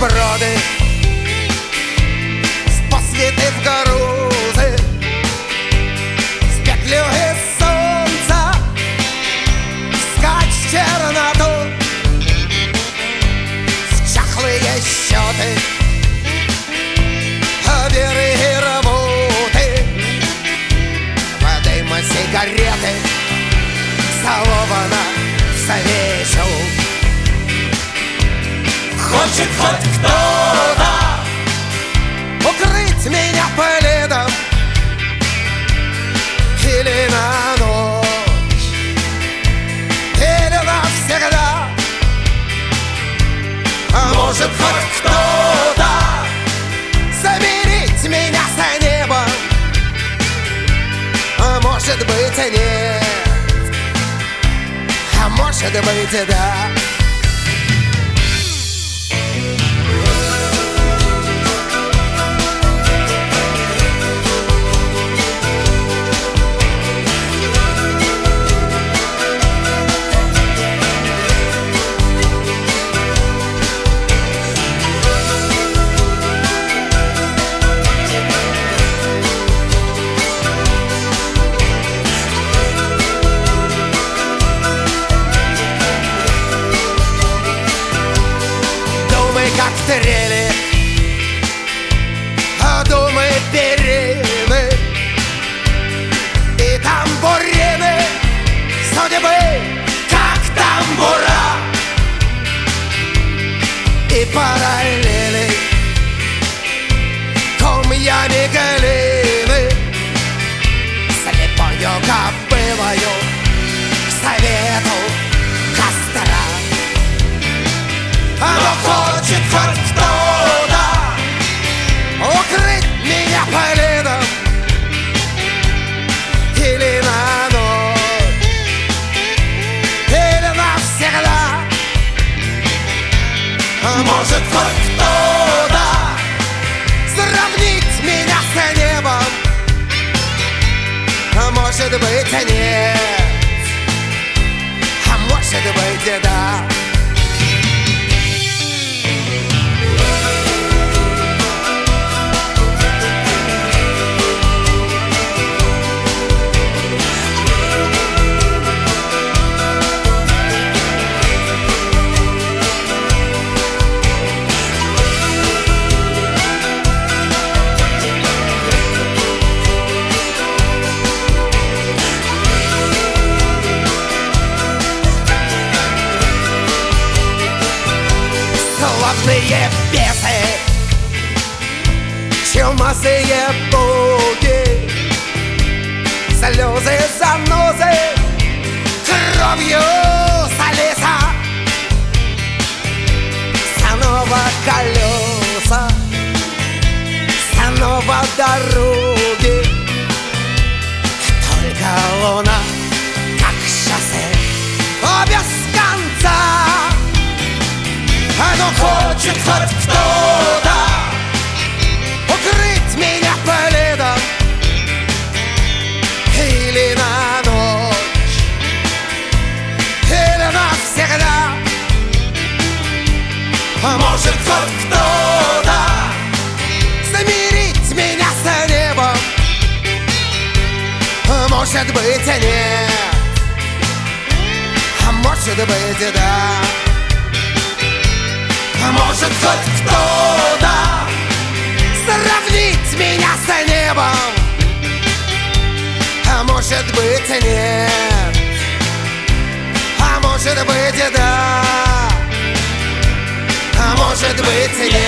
броди, посвітив грузи, з петлюги сонця, скач черноту, счахлые счеты, береги рвуты, дыма сигареты, залована в свечу. Хочет хоть кто-то укрыть меня пледом или на ночь, или навсегда. А может хоть кто-то замерить меня с небом, а может быть и нет, а может быть и да. Трели, думы перины и тамбурины судьбы, как тамбура, и параллели комьями глины, слепою кобылою к совету костра. Оно хочет хоть кто-то укрыть меня пледом или на ночь, или навсегда. Может хоть кто-то сравнить меня с небом, а может быть и нет, а может быть и да. Славные бесы, чумазые боги, слезы, занозы, кровью солиса, снова колеса, снова дороги. Только луна, как шоссе, без конца. Оно хочет хоть кто-то укрыть меня пледом или на ночь, или навсегда. А может хоть кто-то замерить меня с небом, а может быть и нет, а может быть и да. Может хоть кто-то сравнить меня с небом, а может быть и нет, а может быть и да, а может быть и нет.